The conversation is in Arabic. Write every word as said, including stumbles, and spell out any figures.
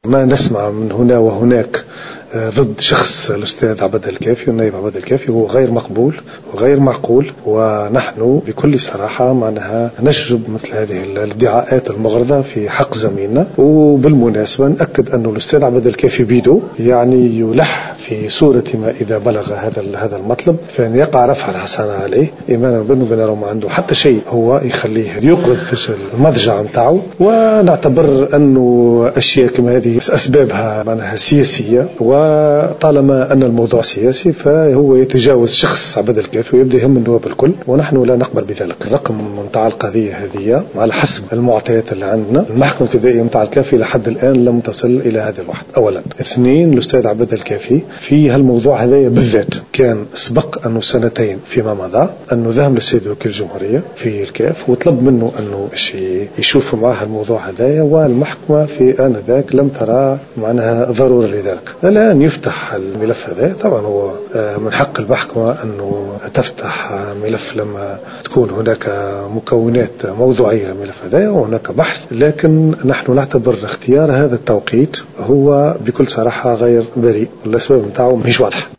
ما نسمع من هنا وهناك ضد شخص الأستاذ عبد الكافي والنائب عبد الكافي هو غير مقبول وغير معقول، ونحن بكل صراحة معناها نشجب مثل هذه الادعاءات المغرضة في حق زميلنا. وبالمناسبة نأكد أن الأستاذ عبد الكافي بيدو يعني يلح في صورة ما إذا بلغ هذا هذا المطلب فإن يقع رفع الحسنة عليه إيمانا بأنه بأنه ما عنده حتى شيء هو يخليه يقود المضجع متاعه. ونعتبر أنه أشياء كما هذه أسبابها معناها سياسية، وطالما أن الموضوع سياسي فهو يتجاوز شخص عبد الكافي ويبدأ يهم النواب الكل، ونحن لا نقبل بذلك. الرقم متاع القضية هذه على حسب المعطيات اللي عندنا المحكمة الابتدائية متاع الكافي لحد الآن لم تصل إلى هذا الوحد أولا. اثنين، الأستاذ عبد الكافي في هالموضوع هذا بالذات كان سبق أنه سنتين فيما مضى أنه ذهب للسيد وكيل الجمهورية في الكاف وطلب منه أنه يشوف معه الموضوع هذا، والمحكمة في آنذاك لم ترى معناها ضرورة لذلك. الآن يفتح الملف هذا، طبعا هو من حق المحكمة أنه تفتح ملف لما تكون هناك مكونات موضوعية للملف هذا وهناك بحث، لكن نحن نعتبر اختيار هذا التوقيت هو بكل صراحة غير بريء، والأسباب متاعه مش واضحة.